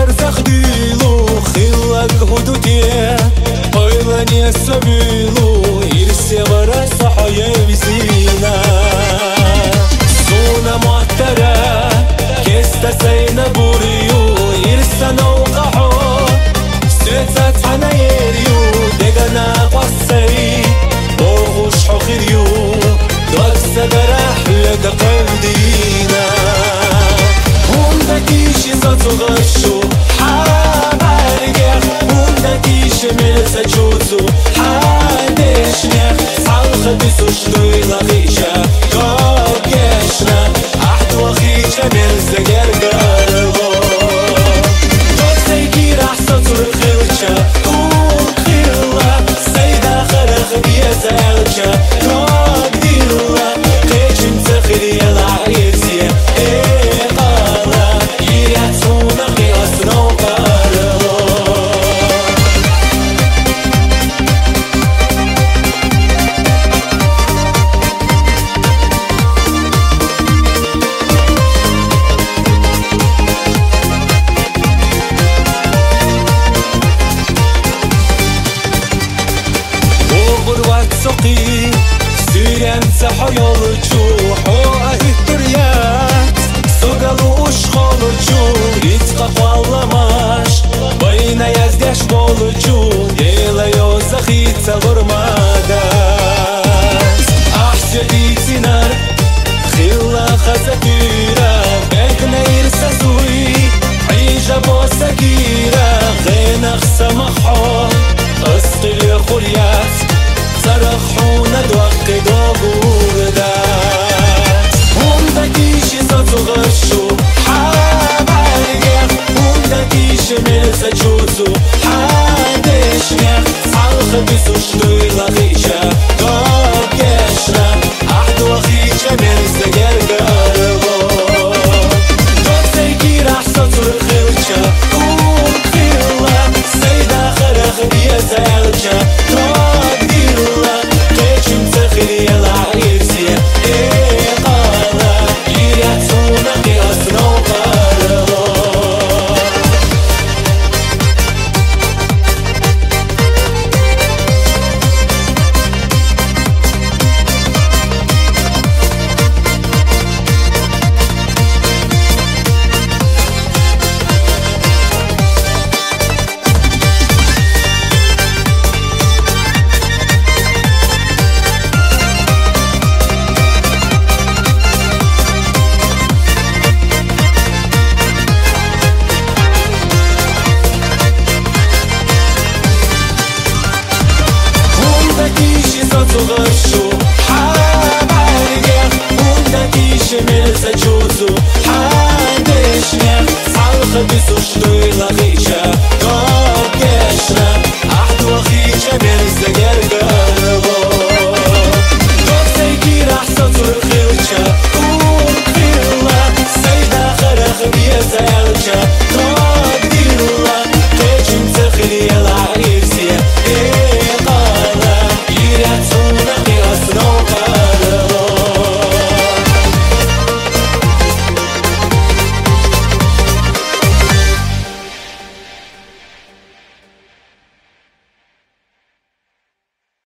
барзах дилу хиллак худуте ойлане сабилу ирсе вара сахая визина суна муаттара كيستا سينا بوريو إرسا نوقعو سيتات حنايريو ديغانا قواسي بوغوش حقيريو دوك سدرح لك قلدينا هوندا كيشي زاتو غشو حرام عرقيخ هوندا كيشي ملسا جوزو حادش نيخ صالخة بيسوش دويلا غيشا دوك يشنا أحدو غيشا ملسا جرقارغو دوك سيكي راح سطر خلشا كون خيلا سيدا خرخ بيزا يلشا دوك ديلا قيشن سخري العريسية إيه قالا يرياتونا قياس نوقارغو سقي سيران سحيالجو